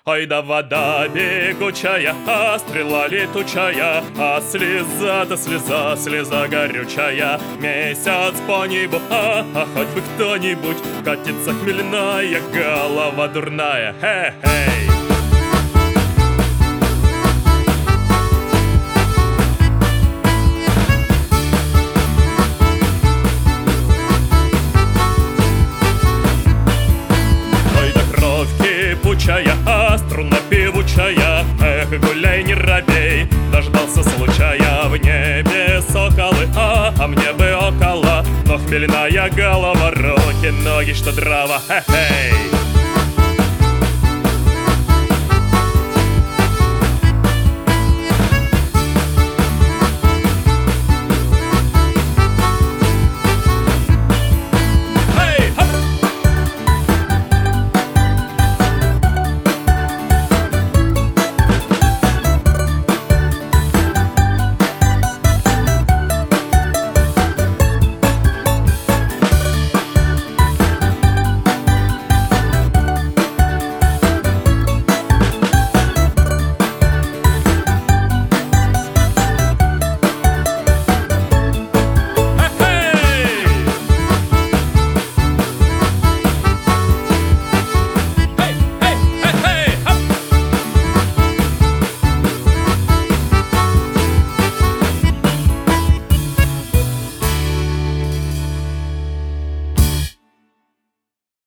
Ой, да вода бегучая, а стрела летучая, а слеза-то слеза, слеза горючая. Месяц по небу, хоть бы кто-нибудь, катится хмельная, голова дурная. Хе-хей! Кипучая, а струна певучая, эх, гуляй, не робей, дождался случая. В небе соколы, а мне бы около, но хмельная голова, руки, ноги, что дрова, хе-хей.